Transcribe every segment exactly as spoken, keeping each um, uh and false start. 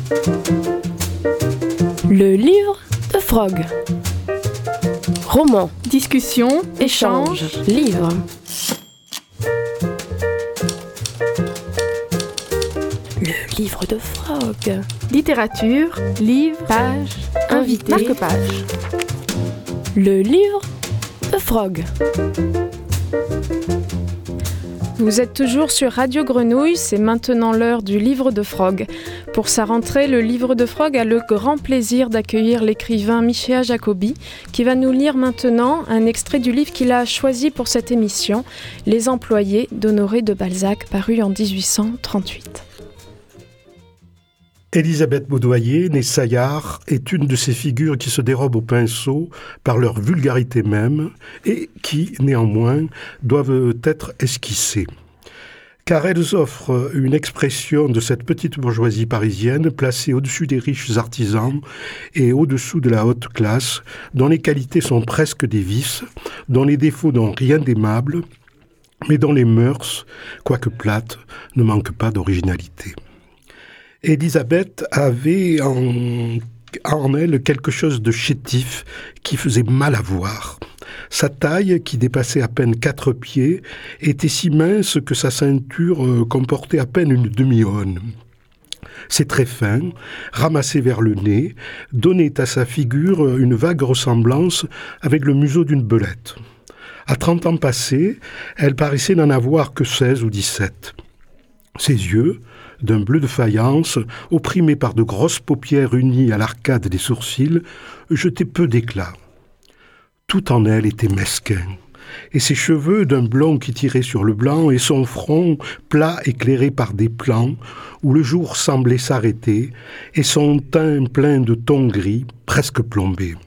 Le livre de Frog. Roman, discussion, échange, livre. Le livre de Frog. Littérature, livre, page, invité, marque-page. Le livre de Frog. Vous êtes toujours sur Radio Grenouille, c'est maintenant l'heure du livre de Frog. Pour sa rentrée, le livre de Frog a le grand plaisir d'accueillir l'écrivain Michéa Jacobi, qui va nous lire maintenant un extrait du livre qu'il a choisi pour cette émission, Les employés d'Honoré de Balzac, paru en dix-huit cent trente-huit. Élisabeth Baudoyer, née Saillard, est une de ces figures qui se dérobent au pinceau par leur vulgarité même et qui, néanmoins, doivent être esquissées. Car elles offrent une expression de cette petite bourgeoisie parisienne placée au-dessus des riches artisans et au-dessous de la haute classe, dont les qualités sont presque des vices, dont les défauts n'ont rien d'aimable, mais dont les mœurs, quoique plates, ne manquent pas d'originalité. Élisabeth avait en, en elle quelque chose de chétif qui faisait mal à voir. Sa taille, qui dépassait à peine quatre pieds, était si mince que sa ceinture comportait à peine une demi-aune. Ses traits fins, ramassés vers le nez, donnaient à sa figure une vague ressemblance avec le museau d'une belette. À trente ans passés, elle paraissait n'en avoir que seize ou dix-sept. Ses yeux, d'un bleu de faïence, opprimés par de grosses paupières unies à l'arcade des sourcils, jetaient peu d'éclat. Tout en elle était mesquin, et ses cheveux d'un blond qui tirait sur le blanc, et son front plat éclairé par des plans, où le jour semblait s'arrêter, et son teint plein de tons gris, presque plombé.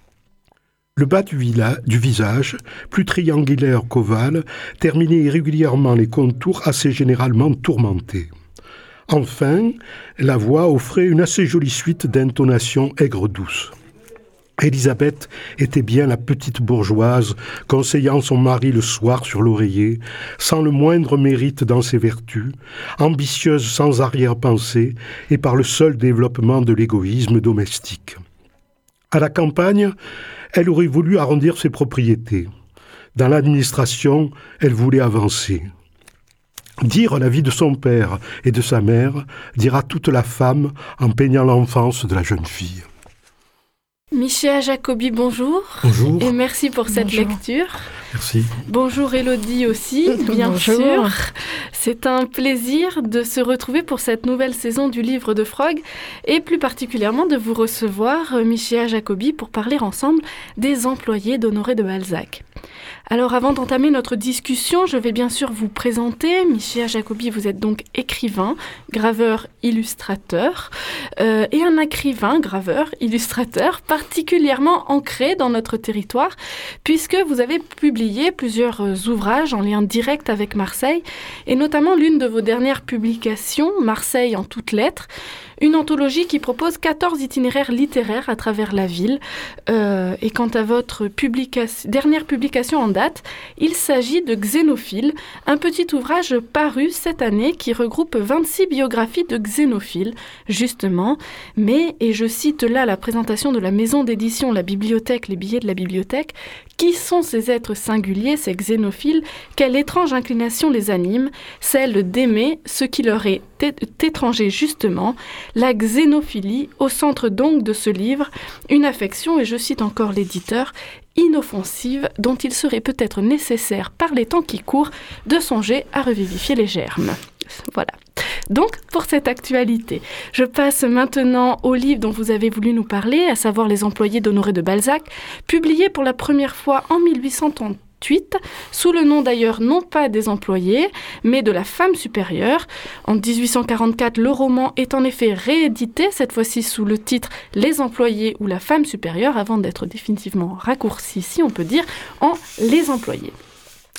Le bas du, vila- du visage, plus triangulaire qu'ovale, terminait irrégulièrement les contours assez généralement tourmentés. Enfin, la voix offrait une assez jolie suite d'intonations aigres-douces. Élisabeth était bien la petite bourgeoise, conseillant son mari le soir sur l'oreiller, sans le moindre mérite dans ses vertus, ambitieuse sans arrière-pensée et par le seul développement de l'égoïsme domestique. À la campagne, elle aurait voulu arrondir ses propriétés. Dans l'administration, elle voulait avancer. Dire la vie de son père et de sa mère dira toute la femme en peignant l'enfance de la jeune fille. Michéa Jacobi, bonjour. Bonjour. Et merci pour cette Bonjour. lecture. Merci. Bonjour Élodie aussi, bien Bonjour. sûr. C'est un plaisir de se retrouver pour cette nouvelle saison du livre de Frog et plus particulièrement de vous recevoir, Michéa Jacobi, pour parler ensemble des employés d'Honoré de Balzac. Alors avant d'entamer notre discussion, je vais bien sûr vous présenter. Michéa Jacobi, vous êtes donc écrivain, graveur, illustrateur, euh, et un écrivain, graveur, illustrateur, particulièrement ancré dans notre territoire, puisque vous avez publié plusieurs ouvrages en lien direct avec Marseille, et notamment l'une de vos dernières publications, Marseille en toutes lettres, une anthologie qui propose quatorze itinéraires littéraires à travers la ville. Euh, et quant à votre publica- dernière publication en date, il s'agit de Xénophile, un petit ouvrage paru cette année qui regroupe vingt-six biographies de xénophiles, justement. Mais, et je cite là la présentation de la maison d'édition La Bibliothèque, les billets de la bibliothèque, qui sont ces êtres singuliers, ces xénophiles, quelle étrange inclination les anime, celle d'aimer ce qui leur est étranger justement, la xénophilie, au centre donc de ce livre, une affection, et je cite encore l'éditeur, inoffensive dont il serait peut-être nécessaire par les temps qui courent de songer à revivifier les germes. Voilà. Donc, pour cette actualité, je passe maintenant au livre dont vous avez voulu nous parler, à savoir Les employés d'Honoré de Balzac, publié pour la première fois en mille huit cent trente-huit, sous le nom d'ailleurs non pas des employés, mais de la femme supérieure. En dix-huit cent quarante-quatre, le roman est en effet réédité, cette fois-ci sous le titre Les employés ou la femme supérieure, avant d'être définitivement raccourci, si on peut dire, en Les employés.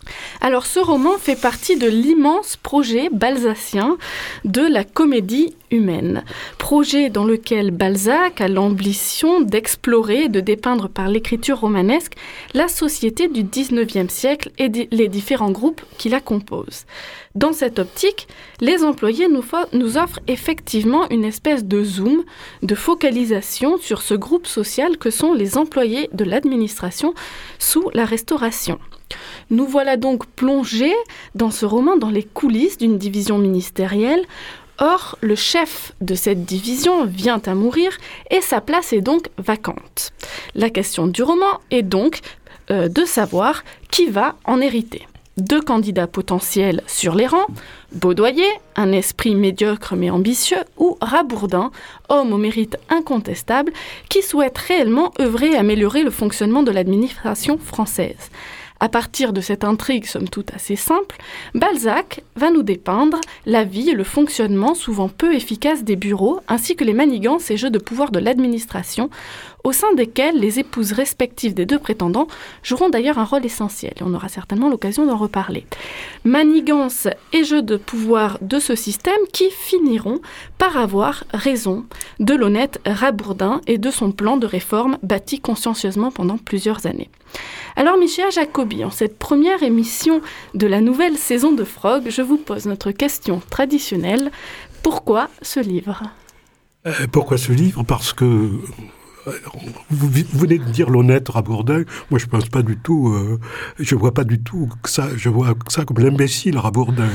Alors ce roman fait partie de l'immense projet balzacien de la comédie humaine. Projet dans lequel Balzac a l'ambition d'explorer et de dépeindre par l'écriture romanesque la société du dix-neuvième siècle et les différents groupes qui la composent. Dans cette optique, les employés nous, fo- nous offrent effectivement une espèce de zoom, de focalisation sur ce groupe social que sont les employés de l'administration sous la Restauration. Nous voilà donc plongés dans ce roman dans les coulisses d'une division ministérielle. Or, le chef de cette division vient à mourir et sa place est donc vacante. La question du roman est donc euh, de savoir qui va en hériter. Deux candidats potentiels sur les rangs, Baudoyer, un esprit médiocre mais ambitieux, ou Rabourdin, homme au mérite incontestable, qui souhaite réellement œuvrer et améliorer le fonctionnement de l'administration française. À partir de cette intrigue, somme toute assez simple, Balzac va nous dépeindre la vie et le fonctionnement souvent peu efficace des bureaux, ainsi que les manigances et jeux de pouvoir de l'administration, au sein desquels les épouses respectives des deux prétendants joueront d'ailleurs un rôle essentiel. On aura certainement l'occasion d'en reparler. Manigances et jeux de pouvoir de ce système qui finiront par avoir raison de l'honnête Rabourdin et de son plan de réforme bâti consciencieusement pendant plusieurs années. Alors Michéa Jacobi, en cette première émission de la nouvelle saison de Frog, je vous pose notre question traditionnelle. Pourquoi ce livre ? euh, Pourquoi ce livre ? Parce que euh, vous, vous venez de dire l'honnête Rabourdin. Moi, je pense pas du tout. Euh, je vois pas du tout que ça. Je vois ça comme l'imbécile Rabourdin.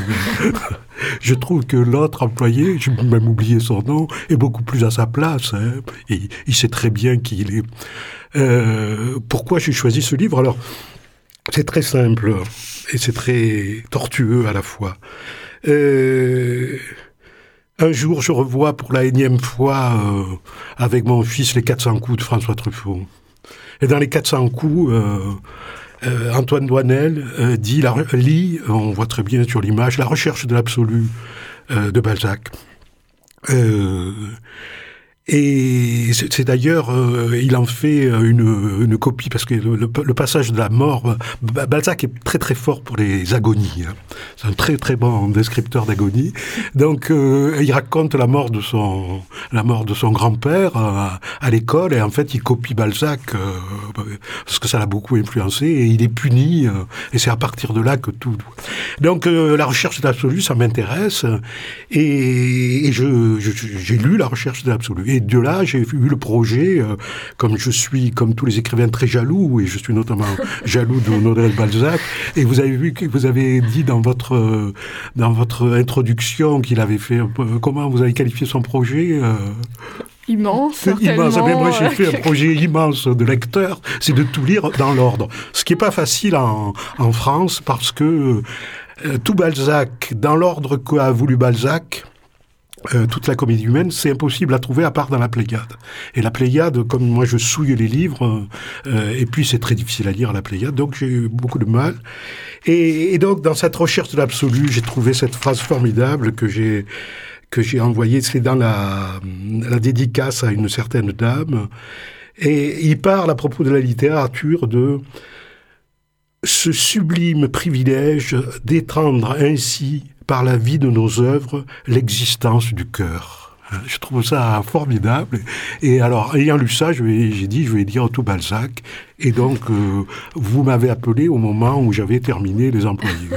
Je trouve que l'autre employé, j'ai même oublié son nom, est beaucoup plus à sa place. Hein, et il sait très bien qui il est. Euh, pourquoi j'ai choisi ce livre ? Alors, c'est très simple et c'est très tortueux à la fois. Euh, un jour, je revois pour la énième fois euh, avec mon fils les quatre cents coups de François Truffaut. Et dans les quatre cents coups, euh, euh, Antoine Doinel euh, dit, la, lit, on voit très bien sur l'image, La recherche de l'absolu euh, de Balzac. Euh, Et c'est, c'est d'ailleurs, euh, il en fait une, une copie, parce que le, le, le passage de la mort, Balzac est très très fort pour les agonies. Hein. C'est un très très bon descripteur d'agonie. Donc, euh, il raconte la mort de son, la mort de son grand-père euh, à l'école, et en fait, il copie Balzac, euh, parce que ça l'a beaucoup influencé, et il est puni, euh, et c'est à partir de là que tout... Donc, euh, la recherche de l'absolu, ça m'intéresse, et, et je, je, j'ai lu La recherche de l'absolu. Et de là, j'ai eu le projet, euh, comme je suis, comme tous les écrivains, très jaloux, et je suis notamment jaloux de Honoré de Balzac. Et vous avez vu que vous avez dit dans votre euh, dans votre introduction qu'il avait fait, euh, comment vous avez qualifié son projet euh... Immense, certainement. Immense. Mais moi, j'ai fait un projet immense de lecteur, c'est de tout lire dans l'ordre. Ce qui n'est pas facile en, en France, parce que euh, tout Balzac, dans l'ordre qu'a voulu Balzac, Euh, toute la comédie humaine, c'est impossible à trouver à part dans la Pléiade. Et la Pléiade, comme moi je souille les livres, euh, et puis c'est très difficile à lire la Pléiade, donc j'ai eu beaucoup de mal. Et, et donc dans cette recherche de l'absolu, j'ai trouvé cette phrase formidable que j'ai que j'ai envoyée, c'est dans la, la dédicace à une certaine dame, et il parle à propos de la littérature de ce sublime privilège d'étendre ainsi par la vie de nos œuvres, l'existence du cœur. Je trouve ça formidable. Et alors, ayant lu ça, je vais, j'ai dit, je vais dire tout Balzac. Et donc, euh, vous m'avez appelé au moment où j'avais terminé Les Employés.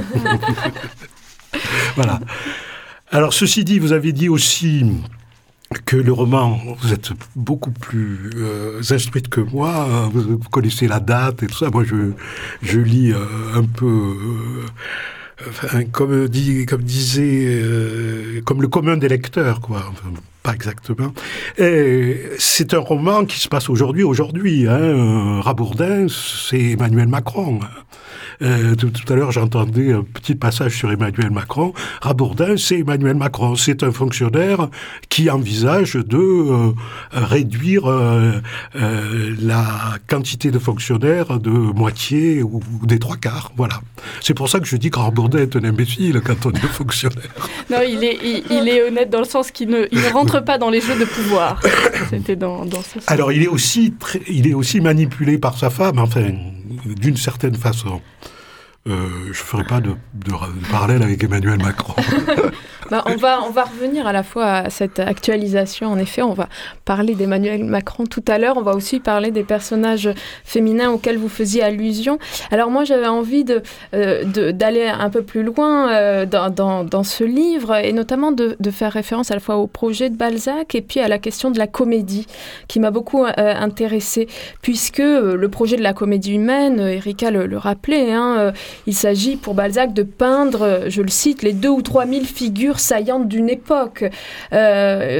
Voilà. Alors, ceci dit, vous avez dit aussi que le roman, vous êtes beaucoup plus euh, instruite que moi, vous, vous connaissez la date et tout ça. Moi, je, je lis euh, un peu... Euh, Enfin, comme, dit, comme disait, euh, comme le commun des lecteurs, quoi. Enfin, pas exactement. Et c'est un roman qui se passe aujourd'hui, aujourd'hui. Hein. Rabourdin, c'est Emmanuel Macron. Euh, tout, tout à l'heure, j'entendais un petit passage sur Emmanuel Macron. Rabourdin, c'est Emmanuel Macron. C'est un fonctionnaire qui envisage de euh, réduire euh, euh, la quantité de fonctionnaires de moitié ou, ou des trois quarts. Voilà. C'est pour ça que je dis que Rabourdin est un imbécile quand on est fonctionnaire. Non, il est, il, il est honnête dans le sens qu'il ne, il ne rentre pas dans les jeux de pouvoir. C'était dans, dans ce sens. Alors, il est aussi très, il est aussi manipulé par sa femme, enfin, d'une certaine façon. euh, je ne ferai pas de, de, de parallèle avec Emmanuel Macron. Bah, on, va, on va revenir à la fois à cette actualisation. En effet, on va parler d'Emmanuel Macron tout à l'heure. On va aussi parler des personnages féminins auxquels vous faisiez allusion. Alors moi, j'avais envie de, euh, de, d'aller un peu plus loin euh, dans, dans, dans ce livre, et notamment de, de faire référence à la fois au projet de Balzac et puis à la question de la comédie, qui m'a beaucoup euh, intéressée, puisque euh, le projet de la comédie humaine, euh, Erika le, le rappelait, hein, euh, il s'agit pour Balzac de peindre, je le cite, les deux ou trois mille figures saillantes d'une époque, euh,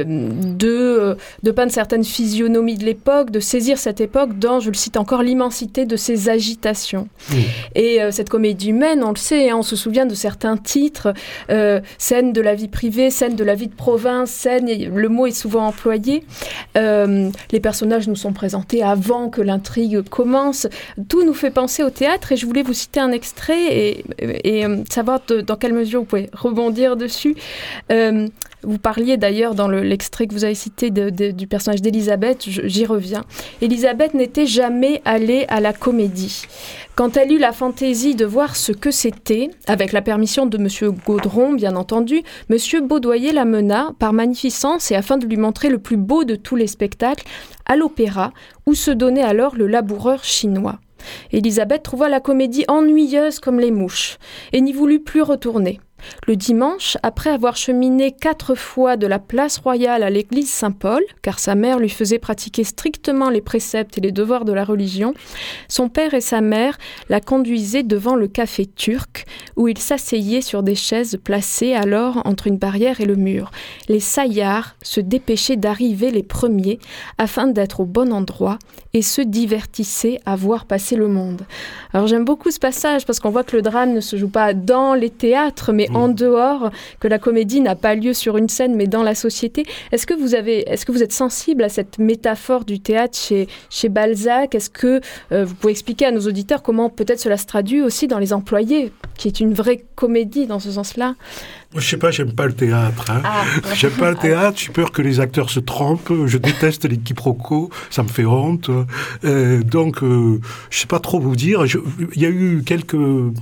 de, de peindre certaines physionomies de l'époque, de saisir cette époque dans, je le cite encore, l'immensité de ses agitations. Mmh. Et euh, cette comédie humaine, on le sait, hein, on se souvient de certains titres, euh, scène de la vie privée, scène de la vie de province, scène, le mot est souvent employé. Euh, les personnages nous sont présentés avant que l'intrigue commence. Tout nous fait penser au théâtre, et je voulais vous citer un extrait et, et, et savoir de, dans quelle mesure vous pouvez rebondir dessus. Euh, vous parliez d'ailleurs dans le, l'extrait que vous avez cité de, de, du personnage d'Élisabeth, je, j'y reviens. Élisabeth n'était jamais allée à la comédie. Quand elle eut la fantaisie de voir ce que c'était, avec la permission de M. Gaudron, bien entendu, M. Baudoyer la mena, par magnificence et afin de lui montrer le plus beau de tous les spectacles, à l'opéra, où se donnait alors le laboureur chinois. Élisabeth trouva la comédie ennuyeuse comme les mouches, et n'y voulut plus retourner. Le dimanche, après avoir cheminé quatre fois de la place royale à l'église Saint-Paul, car sa mère lui faisait pratiquer strictement les préceptes et les devoirs de la religion, son père et sa mère la conduisaient devant le café turc, où ils s'asseyaient sur des chaises placées alors entre une barrière et le mur. Les saillards se dépêchaient d'arriver les premiers afin d'être au bon endroit et se divertissaient à voir passer le monde. Alors j'aime beaucoup ce passage parce qu'on voit que le drame ne se joue pas dans les théâtres, mais en dehors, que la comédie n'a pas lieu sur une scène, mais dans la société. Est-ce que vous avez, est-ce que vous êtes sensible à cette métaphore du théâtre chez, chez Balzac ? Est-ce que euh, vous pouvez expliquer à nos auditeurs comment peut-être cela se traduit aussi dans Les Employés, qui est une vraie comédie dans ce sens-là ? Je sais pas, j'aime pas le théâtre. Hein. Ah, ouais. J'aime pas le théâtre, j'ai peur que les acteurs se trompent, je déteste les quiproquos, ça me fait honte. Euh, donc, euh, je sais pas trop vous dire. Il y a eu quelques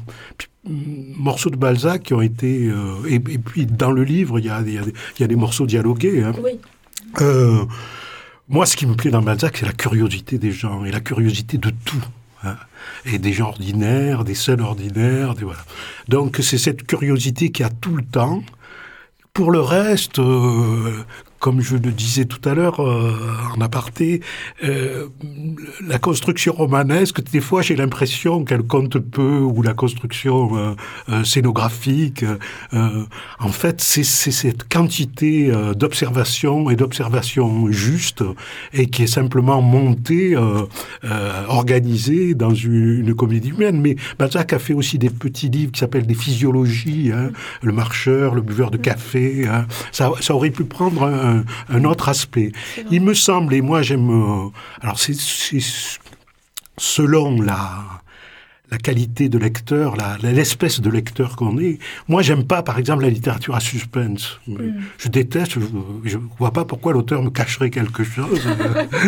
morceaux de Balzac qui ont été... Euh, et, et puis, dans le livre, il y a, y, a, y a des morceaux dialogués. Hein. Oui. Euh, moi, ce qui me plaît dans Balzac, c'est la curiosité des gens, et la curiosité de tout. Hein. Et des gens ordinaires, des scènes ordinaires, des, voilà. Donc, c'est cette curiosité qu'il y a tout le temps. Pour le reste... Euh, comme je le disais tout à l'heure euh, en aparté, euh, la construction romanesque, des fois j'ai l'impression qu'elle compte peu, ou la construction euh, euh, scénographique. Euh, en fait, c'est, c'est cette quantité euh, d'observation et d'observation juste, et qui est simplement montée, euh, euh, organisée dans une, une comédie humaine. Mais Balzac a fait aussi des petits livres qui s'appellent des physiologies, hein, le marcheur, le buveur de café. Hein, ça, ça aurait pu prendre un Un, un autre aspect. Il me semble, et moi j'aime... Euh, alors c'est, c'est selon la, la qualité de lecteur, la, l'espèce de lecteur qu'on est. Moi j'aime pas, par exemple, la littérature à suspense. Mm. Je déteste, je ne vois pas pourquoi l'auteur me cacherait quelque chose. D'accord ?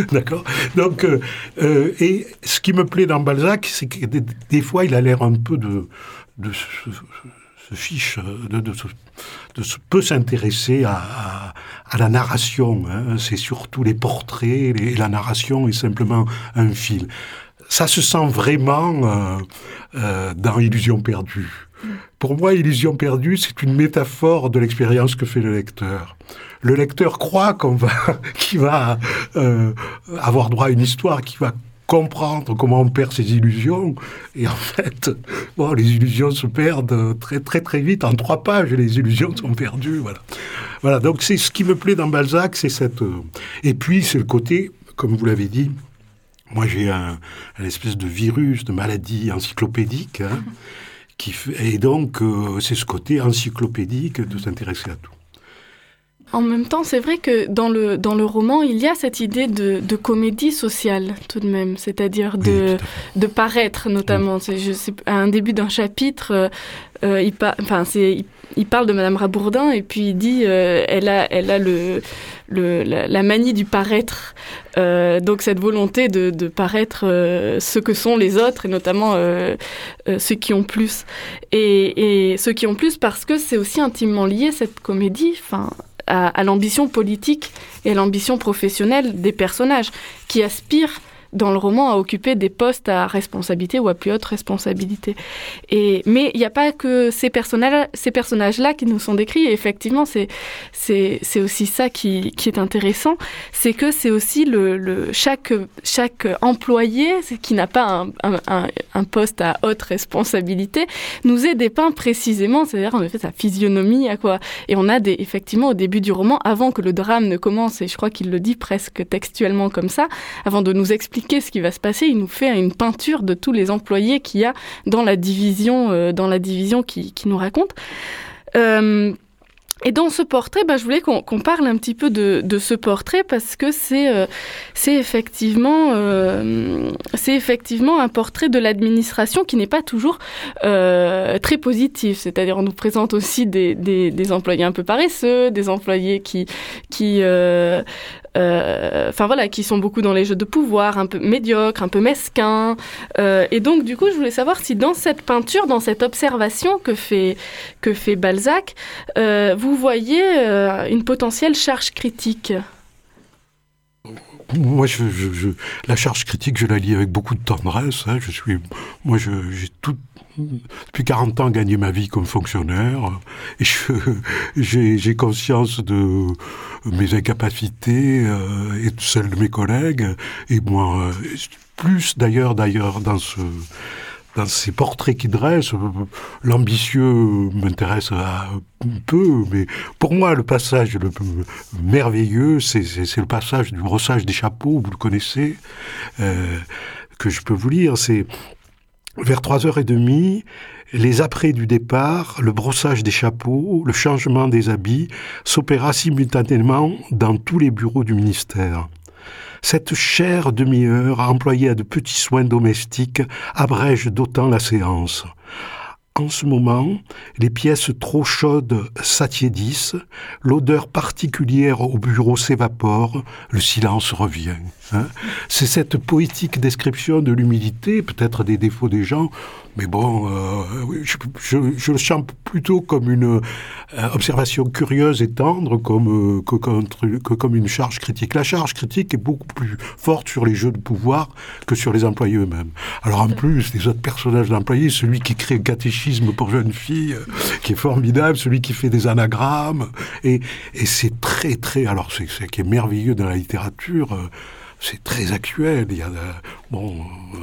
Donc, euh, euh, et ce qui me plaît dans Balzac, c'est que des, des fois il a l'air un peu de... de se, se fiche, de, de, de, de se peut s'intéresser à, à, à la narration. Hein. C'est surtout les portraits, les, la narration est simplement un fil. Ça se sent vraiment euh, euh, dans Illusion perdue. Pour moi, Illusion perdue, c'est une métaphore de l'expérience que fait le lecteur. Le lecteur croit qu'on va, qu'il va euh, avoir droit à une histoire, qu'il va comprendre comment on perd ses illusions, et en fait, bon, les illusions se perdent très très très vite, en trois pages, les illusions sont perdues, voilà. Voilà, donc c'est ce qui me plaît dans Balzac, c'est cette... Et puis, c'est le côté, comme vous l'avez dit, moi j'ai un, un espèce de virus, de maladie encyclopédique, hein, qui fait... et donc euh, c'est ce côté encyclopédique de s'intéresser à tout. En même temps, c'est vrai que dans le, dans le roman, il y a cette idée de, de comédie sociale, tout de même. C'est-à-dire de, oui, de paraître, notamment. Oui. C'est, je sais, à un début d'un chapitre, euh, euh, il, par, enfin, c'est, il, il parle de Madame Rabourdin et puis il dit euh, elle a, elle a le, le, la, la manie du paraître. Euh, donc cette volonté de, de paraître euh, ce que sont les autres, et notamment euh, euh, ceux qui ont plus. Et, et ceux qui ont plus parce que c'est aussi intimement lié, cette comédie, enfin, à, à l'ambition politique et à l'ambition professionnelle des personnages qui aspirent dans le roman à occuper des postes à responsabilité ou à plus haute responsabilité. Et, mais il n'y a pas que ces personnages, ces personnages-là qui nous sont décrits. Et effectivement, c'est, c'est, c'est aussi ça qui, qui est intéressant. C'est que c'est aussi le, le, chaque, chaque employé qui n'a pas un, un, un, un poste à haute responsabilité nous est dépeint précisément, c'est-à-dire en effet sa physionomie à quoi. Et on a des, effectivement au début du roman, avant que le drame ne commence, et je crois qu'il le dit presque textuellement comme ça, avant de nous expliquer ce qui va se passer, il nous fait une peinture de tous les employés qu'il y a dans la division, euh, dans la division qui, qui nous raconte. Euh, et dans ce portrait, bah, je voulais qu'on, qu'on parle un petit peu de, de ce portrait parce que c'est, euh, c'est, effectivement, euh, c'est effectivement un portrait de l'administration qui n'est pas toujours euh, très positif. C'est-à-dire, on nous présente aussi des, des, des employés un peu paresseux, des employés qui... qui euh, Euh, enfin voilà, qui sont beaucoup dans les jeux de pouvoir, un peu médiocres, un peu mesquins. Euh, et donc, du coup, je voulais savoir si dans cette peinture, dans cette observation que fait, que fait Balzac, euh, vous voyez euh, une potentielle charge critique. Moi, je, je, je, la charge critique, je la lis avec beaucoup de tendresse. Hein. Je suis, moi, je, j'ai tout, depuis quarante ans gagné ma vie comme fonctionnaire, et je, j'ai, j'ai conscience de mes incapacités euh, et de celles de mes collègues. Et moi, plus d'ailleurs, d'ailleurs, dans ce dans ces portraits qu'il dresse, l'ambitieux m'intéresse un peu, mais pour moi, le passage le merveilleux, c'est, c'est, c'est le passage du brossage des chapeaux, vous le connaissez, euh, que je peux vous lire. C'est vers trois heures trente, les apprêts du départ, le brossage des chapeaux, le changement des habits s'opéra simultanément dans tous les bureaux du ministère. Cette chère demi-heure, employée à de petits soins domestiques, abrège d'autant la séance. En ce moment, les pièces trop chaudes s'attiédissent, l'odeur particulière au bureau s'évapore, le silence revient. Hein. C'est cette poétique description de l'humilité, peut-être des défauts des gens, mais bon, euh, je, je, je le sens plutôt comme une euh, observation curieuse et tendre comme, euh, que, que, que comme une charge critique. La charge critique est beaucoup plus forte sur les jeux de pouvoir que sur les employés eux-mêmes. Alors en plus, les autres personnages d'employés, celui qui crée un catéchisme pour jeunes filles, euh, qui est formidable, celui qui fait des anagrammes, et, et c'est très, très... Alors, c'est ce qui est merveilleux dans la littérature, euh, c'est très actuel. Il y a, bon,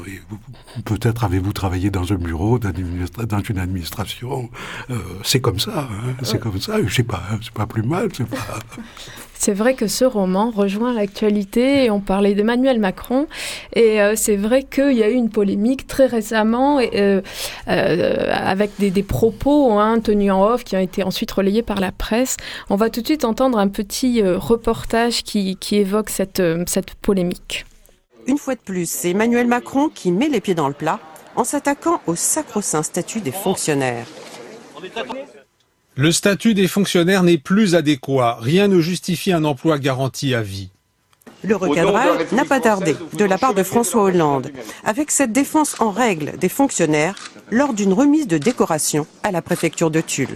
peut-être avez-vous travaillé dans un bureau, dans une administration. Euh, c'est comme ça, hein, c'est comme ça. Je sais pas, c'est pas plus mal. C'est pas. C'est vrai que ce roman rejoint l'actualité. Et on parlait d'Emmanuel Macron. Et euh, c'est vrai qu'il y a eu une polémique très récemment euh, euh, avec des, des propos hein, tenus en off qui ont été ensuite relayés par la presse. On va tout de suite entendre un petit euh, reportage qui, qui évoque cette, euh, cette polémique. Une fois de plus, c'est Emmanuel Macron qui met les pieds dans le plat en s'attaquant au sacro-saint statut des fonctionnaires. Le statut des fonctionnaires n'est plus adéquat. Rien ne justifie un emploi garanti à vie. Le recadrage n'a pas tardé de la part de François Hollande, avec cette défense en règle des fonctionnaires lors d'une remise de décoration à la préfecture de Tulle.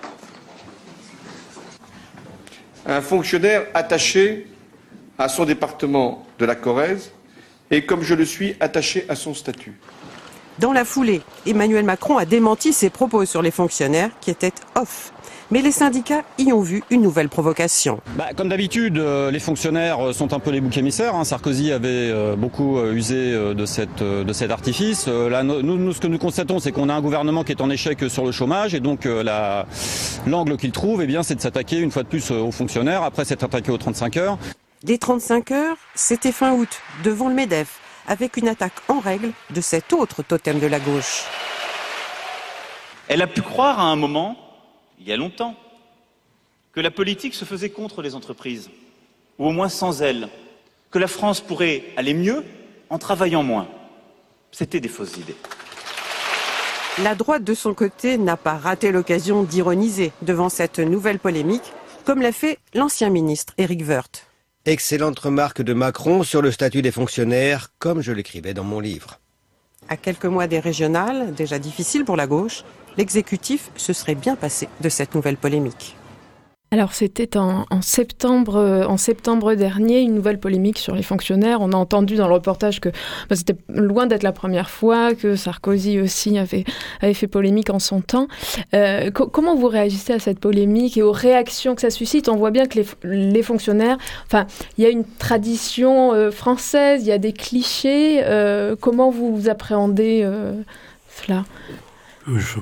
Un fonctionnaire attaché à son département de la Corrèze et comme je le suis attaché à son statut. Dans la foulée, Emmanuel Macron a démenti ses propos sur les fonctionnaires qui étaient off. Mais les syndicats y ont vu une nouvelle provocation. Bah, comme d'habitude, euh, les fonctionnaires sont un peu les boucs émissaires. Hein. Sarkozy avait euh, beaucoup euh, usé euh, de, cette, euh, de cet artifice. Euh, là, nous, nous, ce que nous constatons, c'est qu'on a un gouvernement qui est en échec sur le chômage. Et donc, euh, la, l'angle qu'il trouve, eh bien, c'est de s'attaquer une fois de plus aux fonctionnaires, après s'être attaqué aux trente-cinq heures. Les trente-cinq heures, c'était fin août, devant le MEDEF, avec une attaque en règle de cet autre totem de la gauche. Elle a pu croire à un moment, il y a longtemps, que la politique se faisait contre les entreprises, ou au moins sans elles, que la France pourrait aller mieux en travaillant moins. C'était des fausses idées. La droite, de son côté, n'a pas raté l'occasion d'ironiser devant cette nouvelle polémique, comme l'a fait l'ancien ministre Éric Woerth. Excellente remarque de Macron sur le statut des fonctionnaires, comme je l'écrivais dans mon livre. À quelques mois des régionales, déjà difficiles pour la gauche, l'exécutif se serait bien passé de cette nouvelle polémique. Alors c'était en, en, septembre, euh, en septembre dernier, une nouvelle polémique sur les fonctionnaires. On a entendu dans le reportage que bah, c'était loin d'être la première fois, que Sarkozy aussi avait, avait fait polémique en son temps. Euh, co- comment vous réagissez à cette polémique et aux réactions que ça suscite ? On voit bien que les, les fonctionnaires, enfin, il y a une tradition euh, française, il y a des clichés. Euh, comment vous appréhendez euh, cela ? Je...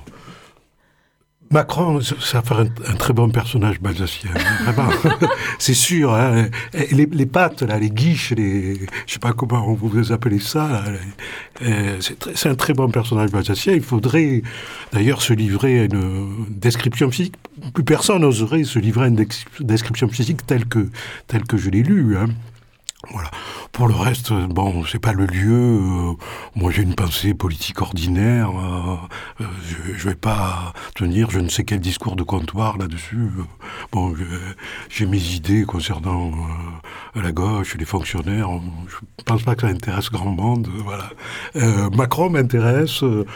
Macron, ça fait un, un très bon personnage balsacien, hein, vraiment. C'est sûr. Hein, les, les pattes, là, les guiches, les, je sais pas comment vous appelez ça. Là, les, c'est, très, c'est un très bon personnage balsacien. Il faudrait d'ailleurs se livrer à une description physique. Plus personne n'oserait se livrer à une description physique telle que telle que je l'ai lue. Hein. Voilà. Pour le reste, bon, c'est pas le lieu. Euh, moi, j'ai une pensée politique ordinaire. Euh, euh, je, je vais pas tenir je ne sais quel discours de comptoir là-dessus. Euh, bon, je, j'ai mes idées concernant euh, la gauche, les fonctionnaires. Je pense pas que ça intéresse grand monde. Euh, voilà. Euh, Macron m'intéresse. Euh,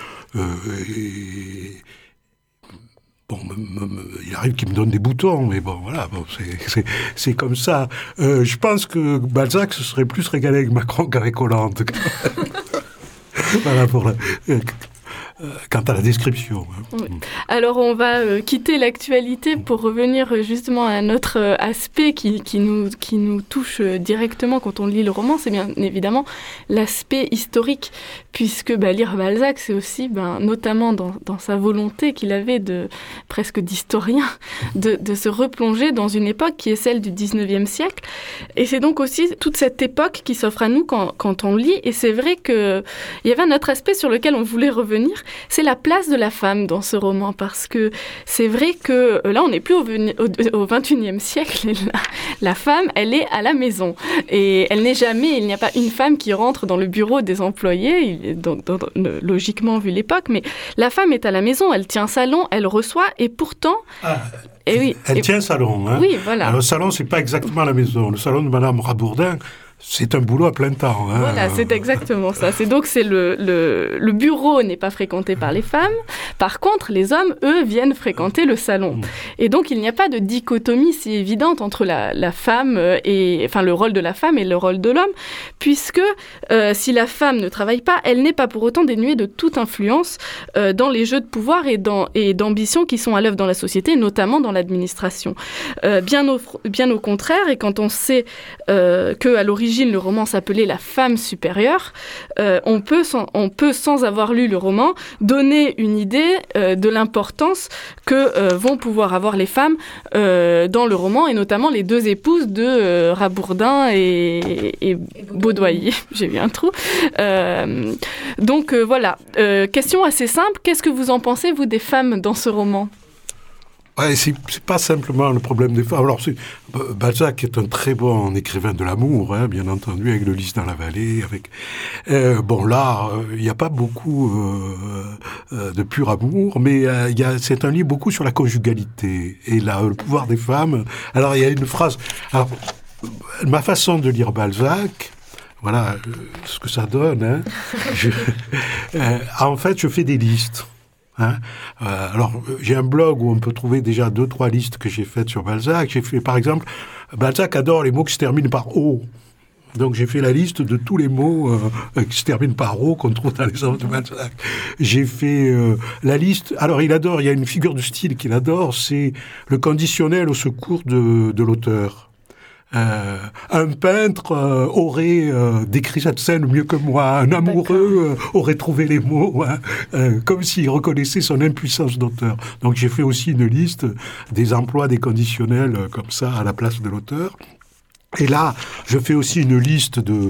et, Bon, me, me, il arrive qu'il me donne des boutons, mais bon, voilà, bon, c'est, c'est, c'est comme ça. Euh, je pense que Balzac se serait plus régalé avec Macron qu'avec Hollande. Voilà pour la, euh, quant à la description. Oui. Alors, on va euh, quitter l'actualité pour revenir euh, justement à un autre euh, aspect qui, qui, nous, qui nous touche euh, directement quand on lit le roman, c'est bien évidemment l'aspect historique, puisque bah, lire Balzac, c'est aussi, ben, notamment dans, dans sa volonté qu'il avait de, presque d'historien, de, de se replonger dans une époque qui est celle du dix-neuvième siècle. Et c'est donc aussi toute cette époque qui s'offre à nous quand, quand on lit. Et c'est vrai qu'il y avait un autre aspect sur lequel on voulait revenir, c'est la place de la femme dans ce roman, parce que c'est vrai que là, on n'est plus au, au, au vingt et unième siècle, la, la femme, elle est à la maison. Et elle n'est jamais, il n'y a pas une femme qui rentre dans le bureau des employés, dans, dans, dans, logiquement vu l'époque, mais la femme est à la maison, elle tient salon, elle reçoit, et pourtant... Ah. Et oui, elle et... tient salon. Hein. Oui, voilà. Alors, le salon, c'est pas exactement la maison. Le salon de Madame Rabourdin, c'est un boulot à plein temps. Hein. Voilà, c'est exactement ça. C'est donc c'est le, le, le bureau n'est pas fréquenté par les femmes. Par contre, les hommes, eux, viennent fréquenter le salon. Et donc, il n'y a pas de dichotomie si évidente entre la, la femme et, enfin, le rôle de la femme et le rôle de l'homme, puisque euh, si la femme ne travaille pas, elle n'est pas pour autant dénuée de toute influence euh, dans les jeux de pouvoir et, dans, et d'ambition qui sont à l'œuvre dans la société, notamment dans l'administration. Euh, bien, au, bien au contraire, et quand on sait euh, qu'à l'origine, le roman s'appelait La femme supérieure, euh, on, peut sans, on peut, sans avoir lu le roman, donner une idée euh, de l'importance que euh, vont pouvoir avoir les femmes euh, dans le roman, et notamment les deux épouses de euh, Rabourdin et, et, et Baudoyer. J'ai eu un trou. Euh, donc euh, voilà, euh, question assez simple, qu'est-ce que vous en pensez, vous, des femmes dans ce roman ? Ouais, c'est, c'est pas simplement le problème des femmes. Alors, c'est, Balzac est un très bon écrivain de l'amour, hein, bien entendu, avec Le Lys dans la vallée. Avec euh, bon, là, il euh, n'y a pas beaucoup euh, euh, de pur amour, mais euh, y a, c'est un livre beaucoup sur la conjugalité et là, le pouvoir des femmes. Alors, il y a une phrase. Alors, ma façon de lire Balzac. Voilà euh, ce que ça donne. Hein. je, euh, en fait, je fais des listes. Hein euh, alors, j'ai un blog où on peut trouver déjà deux, trois listes que j'ai faites sur Balzac. J'ai fait, par exemple, Balzac adore les mots qui se terminent par « o ». Donc, j'ai fait la liste de tous les mots euh, qui se terminent par « o » qu'on trouve dans les œuvres de Balzac. J'ai fait euh, la liste... Alors, il adore, il y a une figure de style qu'il adore, c'est le conditionnel au secours de, de l'auteur. Euh, un peintre euh, aurait euh, décrit cette scène mieux que moi, un amoureux euh, aurait trouvé les mots, hein, euh, comme s'il reconnaissait son impuissance d'auteur. Donc j'ai fait aussi une liste des emplois des conditionnels euh, comme ça à la place de l'auteur. Et là, je fais aussi une liste de,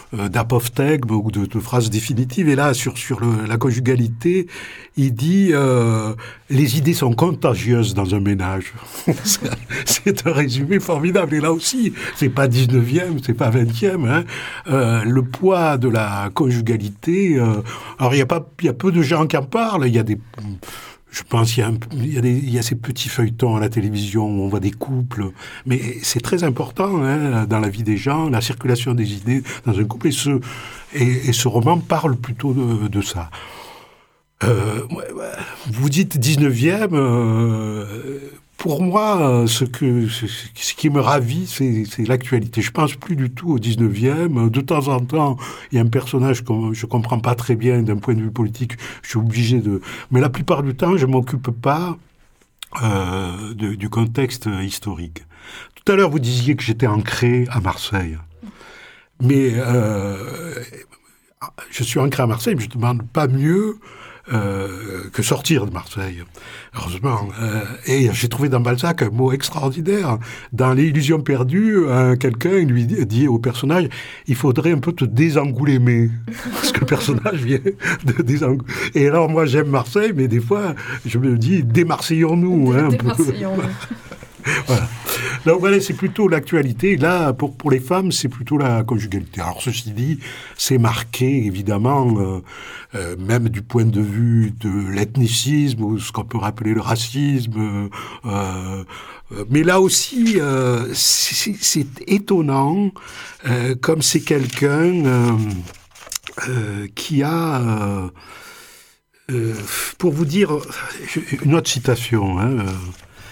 euh, d'apophthegme ou de, de phrases définitives. Et là, sur, sur le, la conjugalité, il dit euh, « Les idées sont contagieuses dans un ménage ». C'est un résumé formidable. Et là aussi, c'est pas dix-neuvième, c'est pas vingtième. Hein. Euh, le poids de la conjugalité... Euh, alors, il y a pas, il y a peu de gens qui en parlent. Il y a des... Je pense qu'il y a, un, il y a, des, il y a ces petits feuilletons à la télévision où on voit des couples, mais c'est très important hein, dans la vie des gens, la circulation des idées dans un couple, et ce, et, et ce roman parle plutôt de, de ça. Euh, vous dites dix-neuvième, euh, pour moi, ce, que, ce, ce qui me ravit, c'est, c'est l'actualité. Je pense plus du tout au dix-neuvième. De temps en temps, il y a un personnage que je comprends pas très bien d'un point de vue politique. Je suis obligé de... Mais la plupart du temps, je m'occupe pas euh, de, du contexte historique. Tout à l'heure, vous disiez que j'étais ancré à Marseille. Mais euh, je suis ancré à Marseille, mais je ne demande pas mieux... Euh, que sortir de Marseille, heureusement. Euh, et j'ai trouvé dans Balzac un mot extraordinaire. Dans l'illusion perdue, hein, quelqu'un lui dit, dit au personnage, il faudrait un peu te désangoulémer. Parce que le personnage vient de désangoulémer. Et alors moi j'aime Marseille, mais des fois je me dis, démarseillons-nous. Hein, démarseillons-nous. Voilà. Donc voilà, c'est plutôt l'actualité. Là, pour, pour les femmes, c'est plutôt la conjugalité. Alors ceci dit, c'est marqué, évidemment, euh, euh, même du point de vue de l'ethnicisme, ou ce qu'on peut rappeler le racisme. Euh, euh, mais là aussi, euh, c'est, c'est étonnant, euh, comme c'est quelqu'un euh, euh, qui a... Euh, euh, pour vous dire, une autre citation, hein, euh,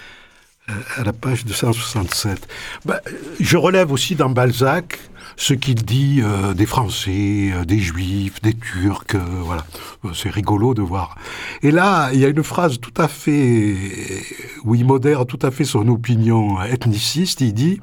à la page deux cent soixante-sept. Ben, je relève aussi dans Balzac ce qu'il dit euh, des Français, euh, des Juifs, des Turcs, euh, voilà. C'est rigolo de voir. Et là, il y a une phrase tout à fait, où il modère tout à fait son opinion ethniciste. Il dit...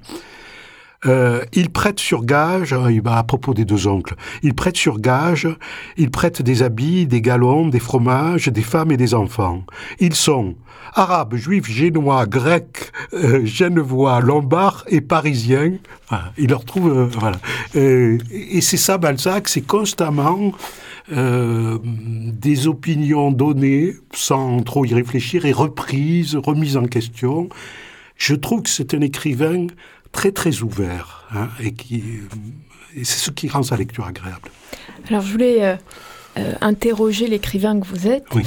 Euh, il prête sur gage, à propos des deux oncles, il prête sur gage, il prête des habits, des galons, des fromages, des femmes et des enfants. Ils sont arabes, juifs, génois, grecs, euh, genevois, lombards et parisiens. Voilà, il leur trouve, euh, voilà. Euh, et c'est ça, Balzac, c'est constamment euh, des opinions données sans trop y réfléchir et reprises, remises en question. Je trouve que c'est un écrivain très très ouvert, hein, et qui et c'est ce qui rend sa lecture agréable. Alors je voulais euh, euh, interroger l'écrivain que vous êtes. Oui.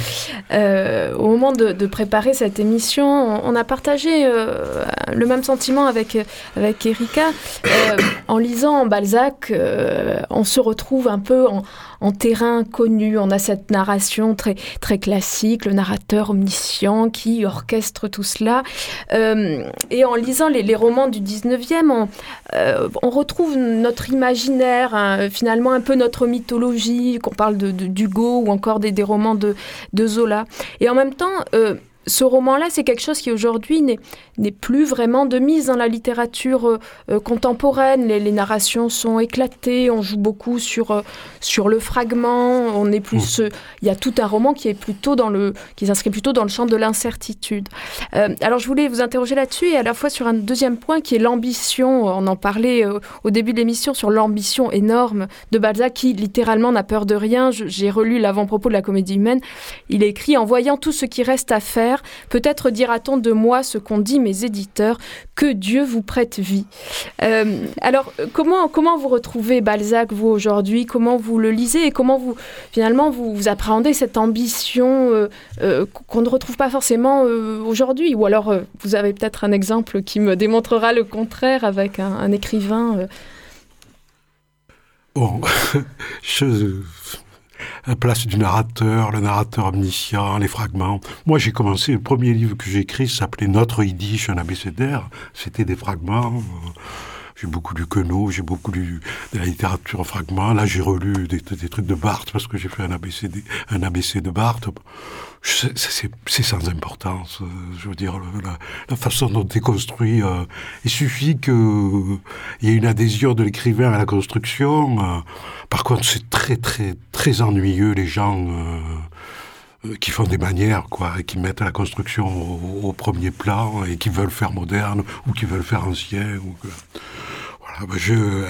Euh, au moment de, de préparer cette émission, on, on a partagé euh, le même sentiment avec avec Erika. Euh, en lisant Balzac, euh, on se retrouve un peu en en terrain connu. On a cette narration très, très classique, le narrateur omniscient qui orchestre tout cela. Euh, et en lisant les, les romans du dix-neuvième, on, euh, on retrouve notre imaginaire, hein, finalement un peu notre mythologie, qu'on parle de, de, d'Hugo ou encore des, des romans de, de Zola. Et en même temps... Euh, ce roman-là, c'est quelque chose qui aujourd'hui n'est, n'est plus vraiment de mise dans la littérature euh, contemporaine. Les, les narrations sont éclatées, on joue beaucoup sur, euh, sur le fragment. On est plus, euh, il y a tout un roman qui est plutôt dans le, qui s'inscrit plutôt dans le champ de l'incertitude. Euh, alors, je voulais vous interroger là-dessus et à la fois sur un deuxième point qui est l'ambition. On en parlait euh, au début de l'émission sur l'ambition énorme de Balzac qui littéralement n'a peur de rien. Je, j'ai relu l'avant-propos de la Comédie humaine. Il écrit « En voyant tout ce qui reste à faire, peut-être dira-t-on de moi ce qu'ont dit mes éditeurs, que Dieu vous prête vie. Euh, » Alors, comment, comment vous retrouvez Balzac, vous, aujourd'hui ? Comment vous le lisez et comment, vous, finalement, vous, vous appréhendez cette ambition euh, euh, qu'on ne retrouve pas forcément euh, aujourd'hui ? Ou alors, euh, vous avez peut-être un exemple qui me démontrera le contraire avec un, un écrivain euh... Bon, je... La place du narrateur, le narrateur omniscient, les fragments. Moi, j'ai commencé, le premier livre que j'ai écrit s'appelait Notre Yiddish, un abécédaire. C'était des fragments. J'ai beaucoup lu Queneau, j'ai beaucoup lu de la littérature en fragments. Là, j'ai relu des, des trucs de Barthes parce que j'ai fait un A B C, un A B C de Barthes. C'est, c'est, c'est sans importance. Je veux dire, la, la façon dont c'est construit, euh, il suffit qu'il y ait une adhésion de l'écrivain à la construction. Euh, par contre, c'est très, très, très ennuyeux, les gens euh, qui font des manières, quoi, et qui mettent la construction au, au premier plan, et qui veulent faire moderne, ou qui veulent faire ancien. Ou que... Voilà, je...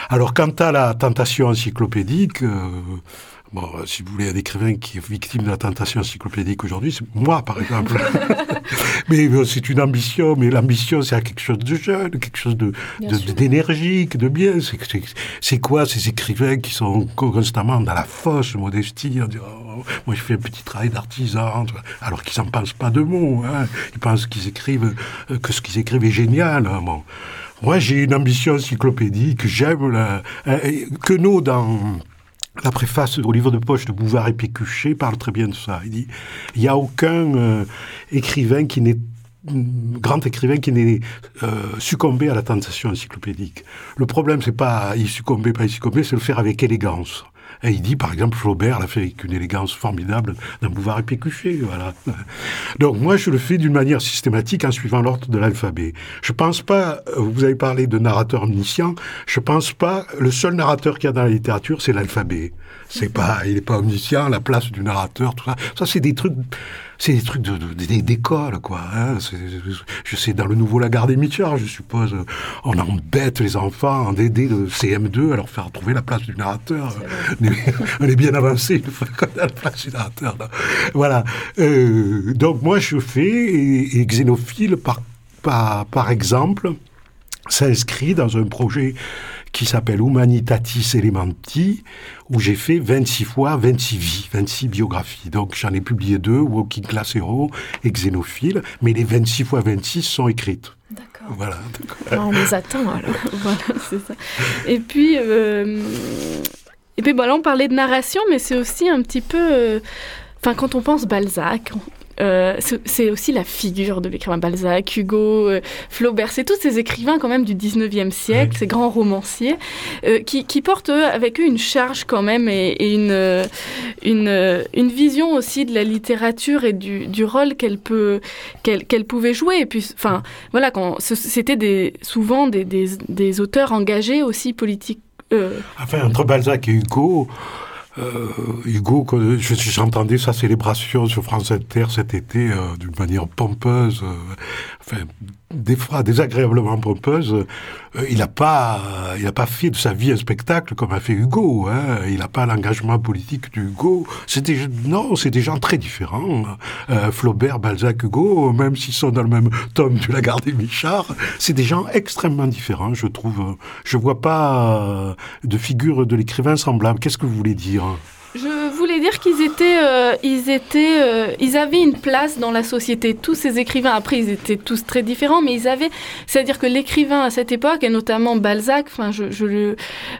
Alors, quant à la tentation encyclopédique, euh, bon, si vous voulez un écrivain qui est victime de la tentation encyclopédique aujourd'hui, c'est moi, par exemple. Mais bon, c'est une ambition, mais l'ambition, c'est quelque chose de jeune, quelque chose de, de d'énergique, de bien. C'est, c'est, c'est quoi ces écrivains qui sont constamment dans la fausse modestie, en disant, oh, moi je fais un petit travail d'artisan, alors qu'ils n'en pensent pas deux mots. Hein. Ils pensent qu'ils écrivent, que ce qu'ils écrivent est génial. Hein, bon. Moi, j'ai une ambition encyclopédique, j'aime la, que nous, dans la préface au livre de poche de Bouvard et Pécuchet parle très bien de ça. Il dit, il n'y a aucun euh, écrivain qui n'est grand écrivain qui n'est euh, succombé à la tentation encyclopédique. Le problème, c'est pas y succomber, pas y succomber, c'est le faire avec élégance. Et il dit, par exemple, Flaubert l'a fait avec une élégance formidable dans Bouvard et Pécuchet, voilà. Donc, moi, je le fais d'une manière systématique en suivant l'ordre de l'alphabet. Je pense pas, vous avez parlé de narrateur omniscient, je pense pas, le seul narrateur qu'il y a dans la littérature, c'est l'alphabet. C'est pas, il est pas omniscient, la place du narrateur, tout ça. Ça, c'est des trucs, c'est des trucs de, de, de, d'école, quoi. Hein. C'est, je sais, dans le nouveau Lagarde et Mitchell, je suppose, on embête les enfants en D D de C M deux à leur faire trouver la place du narrateur. On est bien avancé une fois qu'on a la place du narrateur. Là. Voilà. Euh, donc moi, je fais, et, et Xénophile, par, par, par exemple, s'inscrit dans un projet qui s'appelle Humanitatis Elementi, où j'ai fait vingt-six fois vingt-six vies, vingt-six biographies. Donc j'en ai publié deux, Walking Class Hero et Xénophile, mais les vingt-six fois vingt-six sont écrites. D'accord. Voilà. D'accord. On les attend alors. Voilà, c'est ça. Et puis, euh, et puis bon, là on parlait de narration, mais c'est aussi un petit peu... Enfin, euh, quand on pense Balzac... On... Euh, c'est, c'est aussi la figure de l'écrivain Balzac, Hugo, euh, Flaubert, c'est tous ces écrivains quand même du dix-neuvième siècle, oui. Ces grands romanciers, euh, qui, qui portent eux, avec eux une charge quand même et, et une, euh, une, euh, une vision aussi de la littérature et du, du rôle qu'elle, peut, qu'elle, qu'elle pouvait jouer. Et puis, enfin, voilà, quand, c'était des, souvent des, des, des auteurs engagés aussi politiques. Euh... Enfin, entre Balzac et Hugo... Euh, Hugo, je, j'entendais sa célébration sur France Inter cet été euh, d'une manière pompeuse, euh, enfin, des fois désagréablement pompeuse. Euh, il n'a pas, il a pas fait de sa vie un spectacle comme a fait Hugo. Hein. Il n'a pas l'engagement politique du Hugo. C'est des, non, c'est des gens très différents. Euh, Flaubert, Balzac, Hugo, même s'ils sont dans le même tome du Lagarde et Michard, c'est des gens extrêmement différents, je trouve. Je vois pas euh, de figure de l'écrivain semblable. Qu'est-ce que vous voulez dire ? Je voulais dire qu'ils étaient, euh, ils étaient, euh, ils avaient une place dans la société. Tous ces écrivains, après, ils étaient tous très différents, mais ils avaient, c'est-à-dire que l'écrivain à cette époque, et notamment Balzac, enfin, je, je le,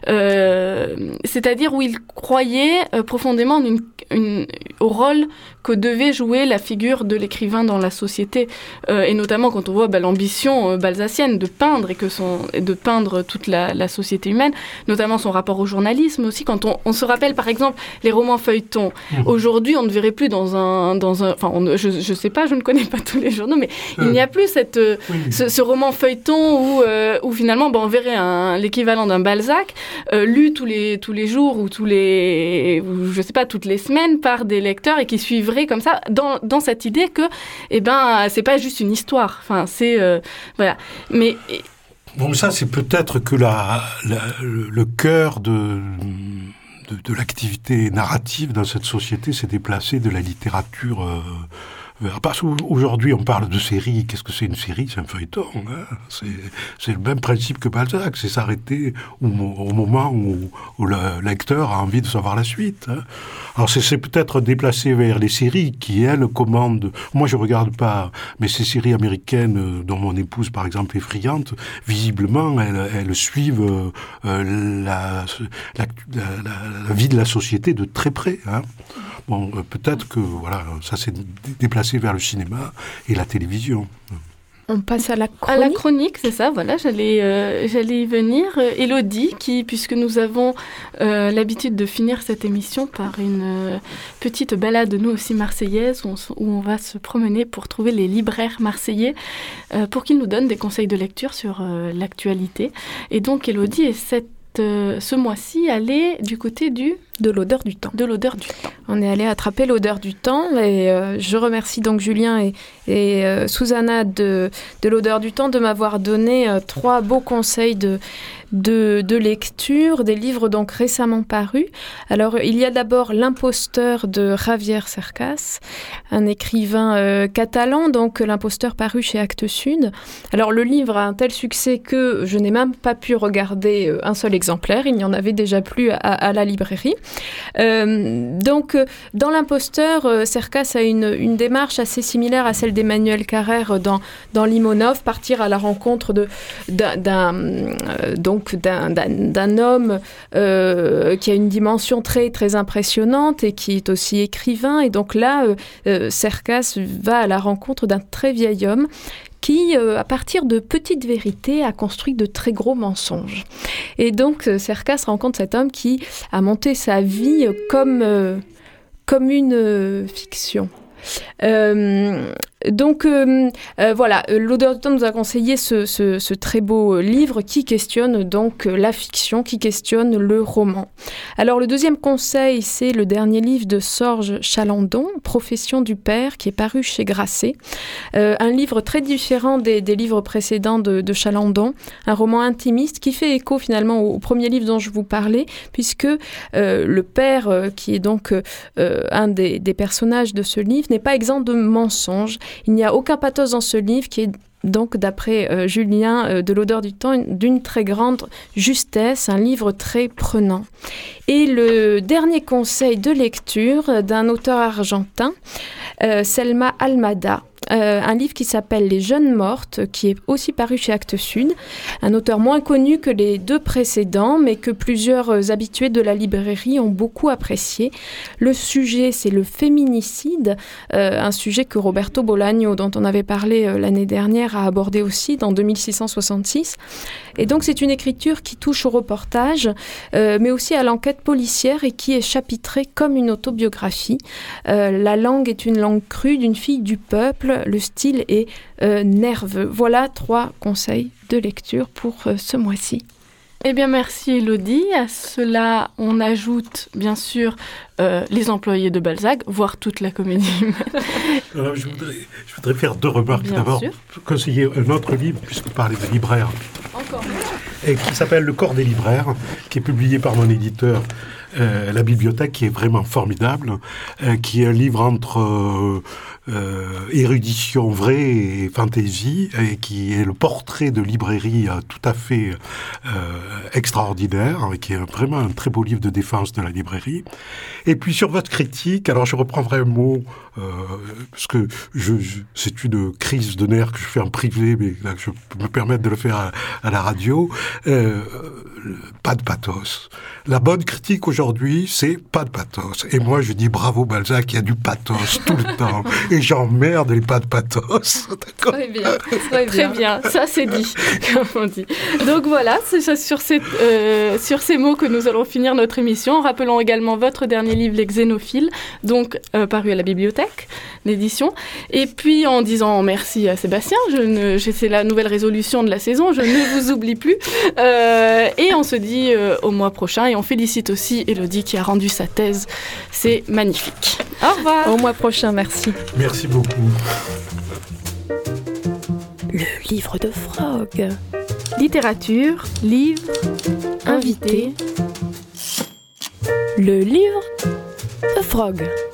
euh, c'est-à-dire où il croyait euh, profondément une, une, au rôle que devait jouer la figure de l'écrivain dans la société, euh, et notamment quand on voit bah, l'ambition euh, balzacienne de peindre et que son, de peindre toute la, la société humaine, notamment son rapport au journalisme aussi. Quand on, on se rappelle, par exemple, les romans feuilletons. Mmh. Aujourd'hui, on ne verrait plus dans un, dans un, enfin, on, je, je sais pas, je ne connais pas tous les journaux, mais mmh. il n'y a plus cette, euh, oui. ce, ce roman feuilleton où, euh, où finalement, ben, on verrait un, l'équivalent d'un Balzac euh, lu tous les, tous les jours ou tous les, ou, je sais pas, toutes les semaines par des lecteurs et qui suivraient comme ça dans, dans cette idée que, eh ben, c'est pas juste une histoire. Enfin, c'est, euh, voilà. Mais et... bon, ça, c'est peut-être que la, la le, le cœur de De, de l'activité narrative dans cette société s'est déplacé de la littérature euh, vers... Parce qu'aujourd'hui, on parle de série. Qu'est-ce que c'est une série ? C'est un feuilleton. Hein, c'est, c'est le même principe que Balzac. C'est s'arrêter au, au moment où, où le lecteur a envie de savoir la suite. Hein. Alors, c'est, c'est peut-être déplacé vers les séries qui, elles, commandent... Moi, je regarde pas, mais ces séries américaines dont mon épouse, par exemple, est friande, visiblement, elles, elles suivent euh, la, la, la, la vie de la société de très près. Hein. Bon, euh, peut-être que voilà, ça s'est déplacé vers le cinéma et la télévision. On passe à la chronique. À la chronique, c'est ça, voilà, j'allais, euh, j'allais y venir. Euh, Élodie, qui, puisque nous avons euh, l'habitude de finir cette émission par une euh, petite balade, nous aussi marseillaise, où on, où on va se promener pour trouver les libraires marseillais, euh, pour qu'ils nous donnent des conseils de lecture sur euh, l'actualité. Et donc, Élodie est cette Euh, ce mois-ci aller du côté du... De l'odeur du temps. De l'odeur du temps. On est allé attraper l'odeur du temps et euh, je remercie donc Julien et, et euh, Susanna de, de l'odeur du temps de m'avoir donné euh, trois beaux conseils de, de, de lecture, des livres donc récemment parus. Alors il y a d'abord L'imposteur de Javier Cercas, un écrivain euh, catalan, donc L'imposteur paru chez Actes Sud. Alors le livre a un tel succès que je n'ai même pas pu regarder euh, un seul exemplaire, il n'y en avait déjà plus à, à la librairie. Euh, donc dans L'imposteur, euh, Cercas a une, une démarche assez similaire à celle d'Emmanuel Carrère dans, dans Limonov, partir à la rencontre de, d'un, d'un, euh, donc d'un, d'un, d'un homme euh, qui a une dimension très, très impressionnante et qui est aussi écrivain. Et donc là, euh, euh, Cercas va à la rencontre d'un très vieil homme qui, euh, à partir de petites vérités, a construit de très gros mensonges. Et donc, euh, Cercas rencontre cet homme qui a monté sa vie euh, comme, euh, comme une euh, fiction. Euh, donc euh, euh, voilà, l'odeur du temps nous a conseillé ce, ce, ce très beau livre qui questionne donc la fiction, qui questionne le roman. Alors le deuxième conseil, c'est le dernier livre de Sorge Chalandon, Profession du père, qui est paru chez Grasset. Euh, un livre très différent des, des livres précédents de, de Chalandon, un roman intimiste qui fait écho finalement au, au premier livre dont je vous parlais, puisque euh, le père, euh, qui est donc euh, un des, des personnages de ce livre, n'est pas exempt de mensonges. Il n'y a aucun pathos dans ce livre qui est donc, d'après euh, Julien euh, de l'odeur du temps, d'une très grande justesse, un livre très prenant. Et le dernier conseil de lecture d'un auteur argentin, euh, Selma Almada, Euh, un livre qui s'appelle Les Jeunes Mortes, qui est aussi paru chez Actes Sud. Un auteur moins connu que les deux précédents, mais que plusieurs habitués de la librairie ont beaucoup apprécié. Le sujet, c'est le féminicide, euh, un sujet que Roberto Bolaño, dont on avait parlé euh, l'année dernière, a abordé aussi dans deux mille six cent soixante-six. Et donc, c'est une écriture qui touche au reportage, euh, mais aussi à l'enquête policière et qui est chapitrée comme une autobiographie. Euh, la langue est une langue crue d'une fille du peuple. Le style est euh, nerveux. Voilà trois conseils de lecture pour euh, ce mois-ci. Eh bien, merci Élodie. À cela, on ajoute, bien sûr, euh, les employés de Balzac, voire toute la comédie. Alors, je, voudrais, je voudrais faire deux remarques. Bien D'abord, sûr. conseiller un autre livre, puisque vous parlez de libraire, Encore et qui s'appelle Le corps des libraires, qui est publié par mon éditeur, euh, La Bibliothèque, qui est vraiment formidable, euh, qui est un livre entre euh, euh, érudition vraie et fantaisie, et qui est le portrait de librairie euh, tout à fait euh, extraordinaire, et qui est vraiment un très beau livre de défense de la librairie. Et puis sur votre critique, alors je reprendrai un mot, euh, parce que je, je, c'est une crise de nerfs que je fais en privé, mais là, je peux me permettre de le faire à, à la radio. Euh, pas de pathos. La bonne critique aujourd'hui, c'est pas de pathos. Et moi, je dis bravo Balzac, il y a du pathos tout le temps. Et j'emmerde les pas de pathos. D'accord ? Très bien, très, très bien. Ça, c'est dit, comme on dit. Donc voilà, c'est sur, cette, euh, sur ces mots que nous allons finir notre émission. Rappelons également votre dernier livre, Les Xénophiles, donc euh, paru à la Bibliothèque, l'édition. Et puis, en disant merci à Sébastien, je ne, c'est la nouvelle résolution de la saison, je ne vous oublie plus. Euh, et on se dit euh, au mois prochain. Et on félicite aussi Élodie qui a rendu sa thèse. C'est magnifique. Au revoir. Au mois prochain, merci. Merci beaucoup. Le livre de Frog. Littérature, livre, invité. Le livre de Frog.